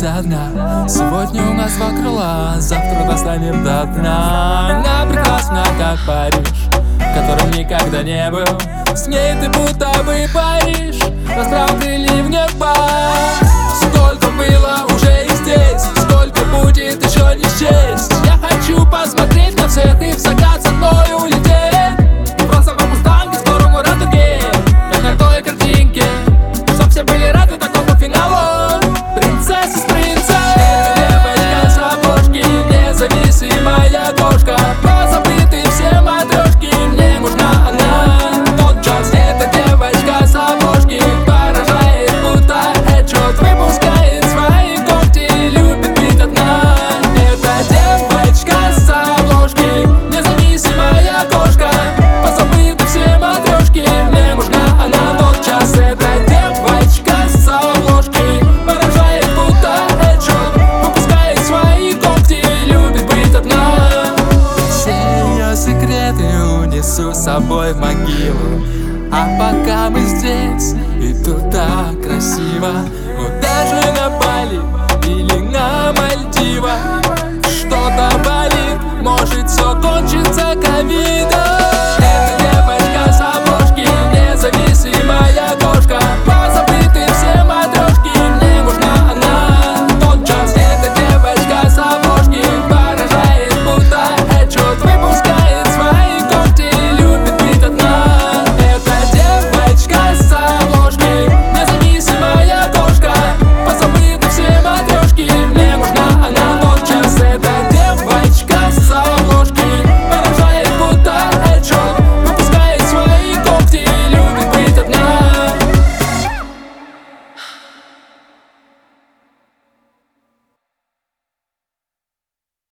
изо дня. Сегодня у нас два крыла, завтра достанем до дна. Она прекрасна, как Париж, которым никогда не был. С ней ты будто бы паришь, расправил крылья в небо. Сколько было уже и здесь, сколько будет еще не счесть. Я хочу посмотреть на всех и в закат со мной улететь. В розовом мустанге, скорому радуге, как на той картинке, чтоб все были рады такому финалу. Принцесса с принцем, девочка с обложки, независимая кошка. Позабыты все матрешки, мне нужна она. Тот час, эта девочка с обложки поражает, будто хедшот выпускает свои когти, любит быть одна. Это девочка с обложки, независимая кошка. Позабыты все матрешки, мне нужна она. Тот час, эта девочка с обложки поражает, будто хедшот выпускает свои когти, любит быть одна. Все ее секреты унесу с собой в могилу. А пока мы здесь, и тут так красиво. Но даже на Бали или на Мальдивах что-то болит, может все кончится ковидом.